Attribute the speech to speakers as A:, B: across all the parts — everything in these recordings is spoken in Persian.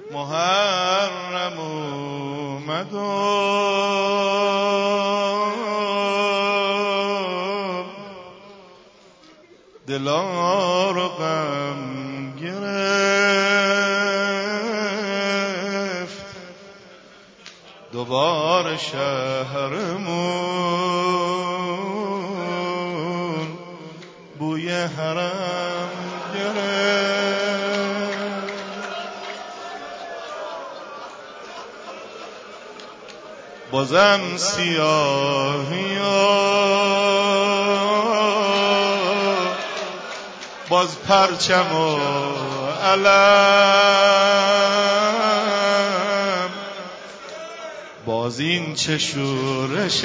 A: محرم اومد و دلا رو غم گرفت، دوباره شهرمون بوی حرم گرفت. بازم سیاهی و باز پرچم و علم، باز این چه شورش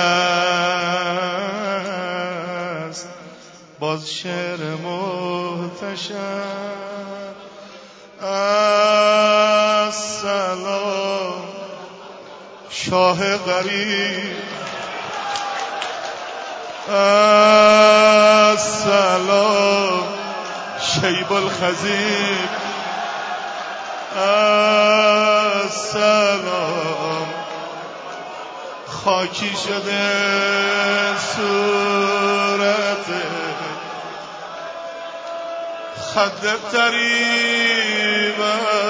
A: است، باز شعر محتشم. السلام شاه غریب، السلام شیب الخزیب، السلام خاکی شده صورت خد طریب.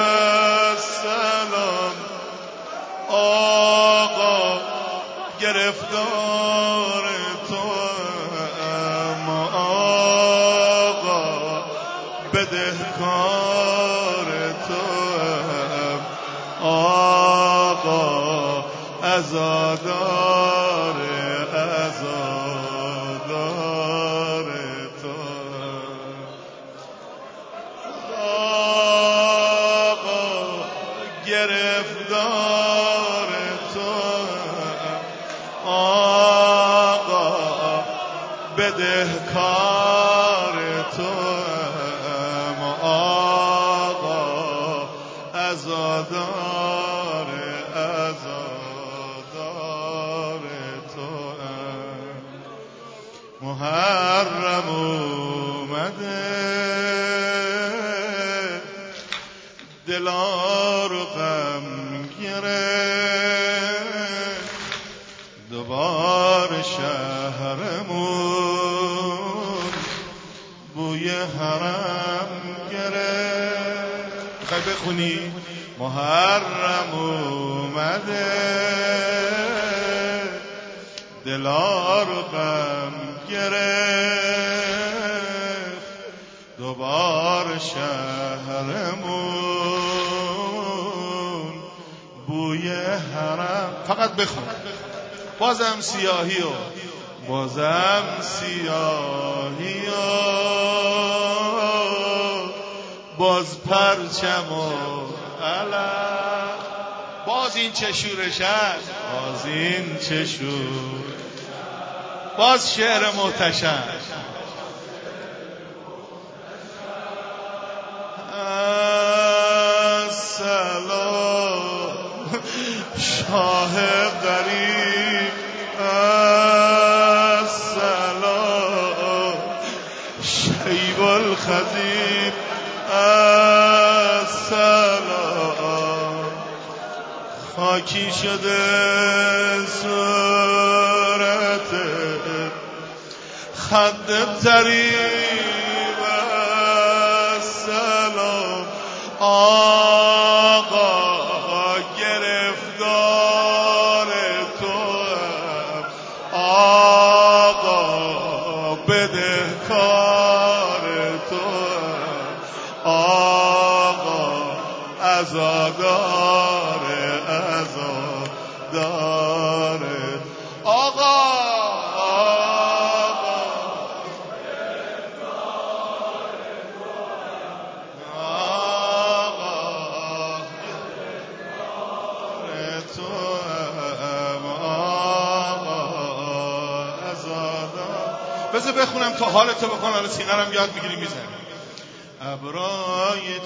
A: السلام آقا گرفتار تو، اما آقا بدهکار تو، آقا عزادار عزادار تو، آقا گرفتار تو، آقا بدهکار تو، آقا عزادار عزادار تو. محرم اومده دلا رو غم گرفت، دوباره شهرمون بوی حرم گرفت. میخوای بخونی؟ محرم اومده دلا رو غم گرفت، دوباره شهرمون بوی حرم. فقط بخون. بازم سیاهی و بازم سیاهی و باز پرچم و علم، باز این چه شورش است، باز این چه شور، باز شعر محتشم. السلام شاه غریب، السلام شیب الخزیب، السلام خاکی شده صورت خد طریب. السلام آقا گرفتار تو، آقا بدهکار تو، آقا عزادار عزادار، آقا بذار بخونم تا حالتو بکن، حالا سینه‌رم یاد میگیری میزنی. ابرای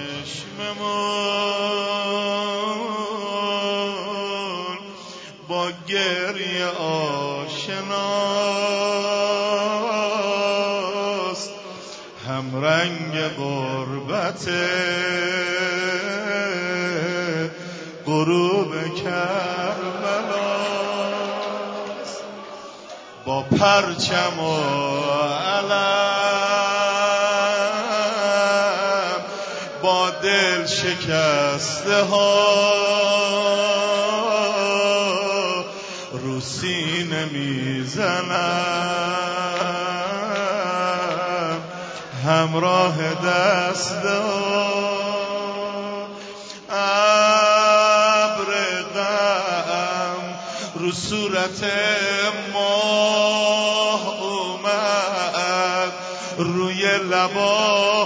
A: چشممون با گریه آشناست، هم رنگ غربته غروب کربلاست، با پرچم و علم، با دل شکسته ها رو سینه میزنم همراه دست ابر غم رو صورت ماه اومد، روی لبا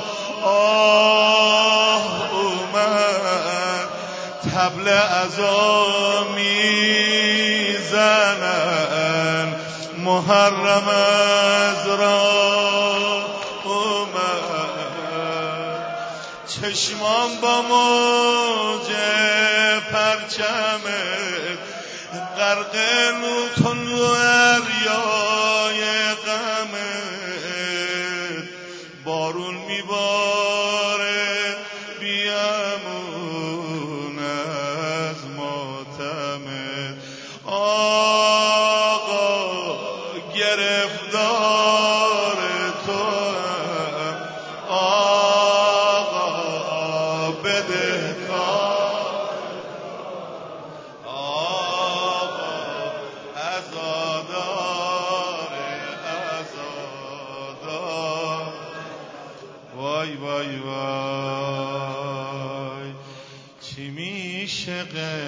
A: آه اومد، طبل عزا میزنن محرم از راه اومد، چشمان با موج پرچمت غرق نوتون دریای غمت، بارون میباره بیامون از ماتمت، آقا گرفتار تو هم، آقا بده کار، آقا عزادار عزادار. وای وای وای چی میشه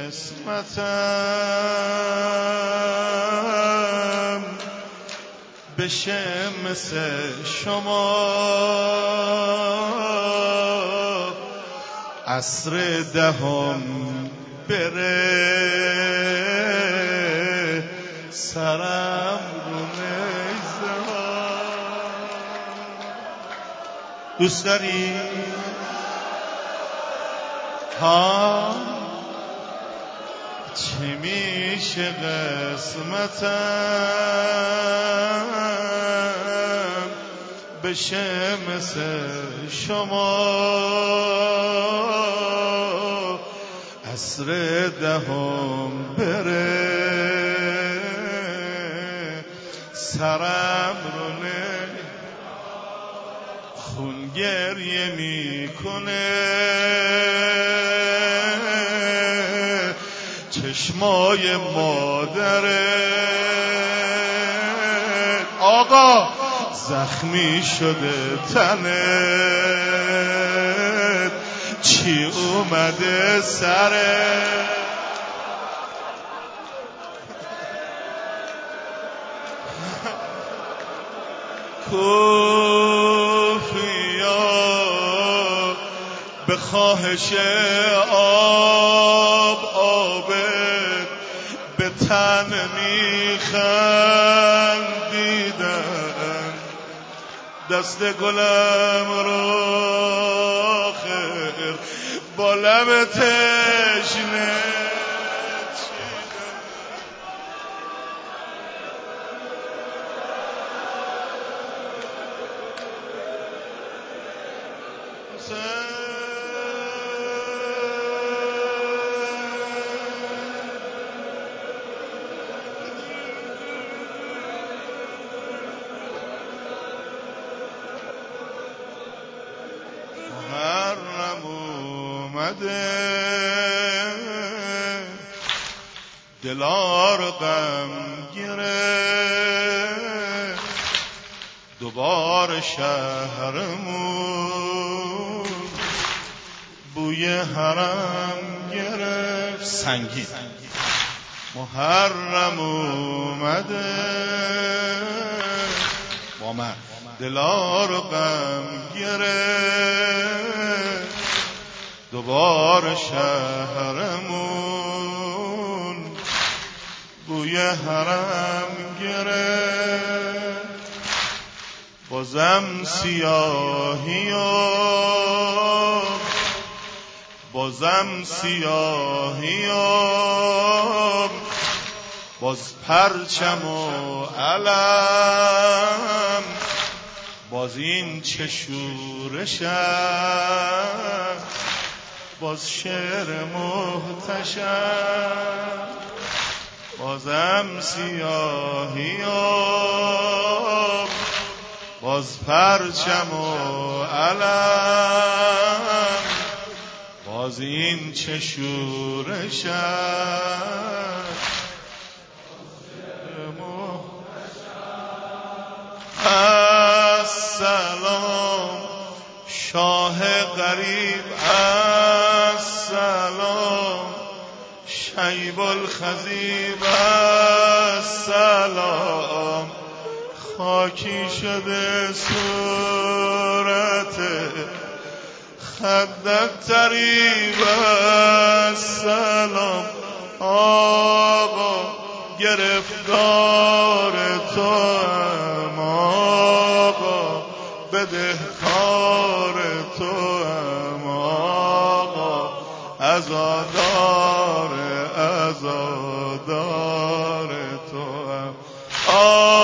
A: قسمتم بشه مثل شما، عصر دهم بره سرم رو نگذار. دوست داری؟ ها چه میشه قسمتم بشه مثل شما، عصر دهم بره سرم رو خون گریه میکنه چشمای مادره، آقا زخمی شده تنت چی اومده سره، کوفیا به خواهش آبت به تن میخندیدن، دست گلم رو خیر با لب تشنه محرم اومده دلار غم گرفت، دوباره شهرمون بوی حرم گرفت. سنگین محرم اومده با من دلار غم گرفت، دوباره شهرمون بوی حرم گرفت، بازم سیاهیم باز پرچم و علم، باز این چه شورشم باز شعر محتشم، بازم سیاهیام، باز پرچم و علم، باز این چه شورشم. السلام شاه غریب، السلام شیب الخضیب، السلام خاکی شده صورت خدت طریب، السلام آقا گرفتار تو هم، آقا بدهکار تو هم، آقا عزادار تو هم.